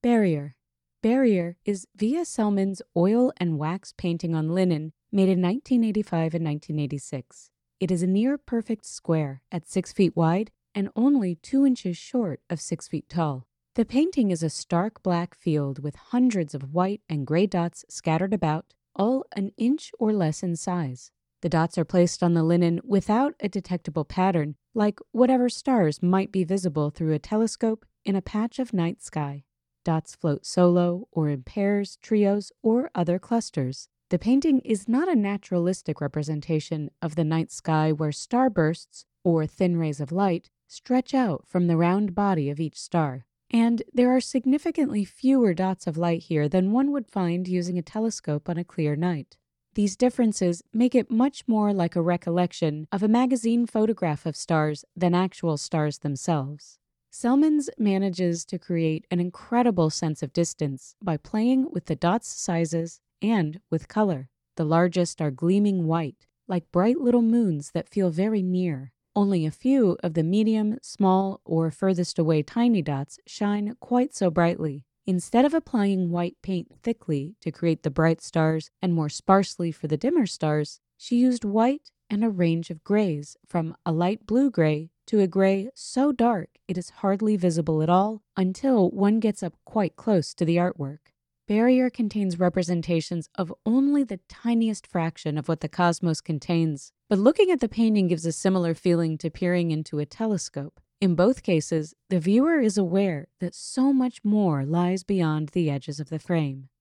Barrier. Barrier is V.S. Selman's oil and wax painting on linen made in 1985 and 1986. It is a near-perfect square at 6 feet wide and only 2 inches short of 6 feet tall. The painting is a stark black field with hundreds of white and gray dots scattered about, all an inch or less in size. The dots are placed on the linen without a detectable pattern, like whatever stars might be visible through a telescope in a patch of night sky. Dots float solo or in pairs, trios, or other clusters. The painting is not a naturalistic representation of the night sky where starbursts, or thin rays of light, stretch out from the round body of each star. And there are significantly fewer dots of light here than one would find using a telescope on a clear night. These differences make it much more like a recollection of a magazine photograph of stars than actual stars themselves. Selman's manages to create an incredible sense of distance by playing with the dots' sizes and with color. The largest are gleaming white, like bright little moons that feel very near. Only a few of the medium, small, or furthest away tiny dots shine quite so brightly. Instead of applying white paint thickly to create the bright stars and more sparsely for the dimmer stars, she used white and a range of grays, from a light blue gray to a gray so dark it is hardly visible at all until one gets up quite close to the artwork. Barrier contains representations of only the tiniest fraction of what the cosmos contains, but looking at the painting gives a similar feeling to peering into a telescope. In both cases, the viewer is aware that so much more lies beyond the edges of the frame.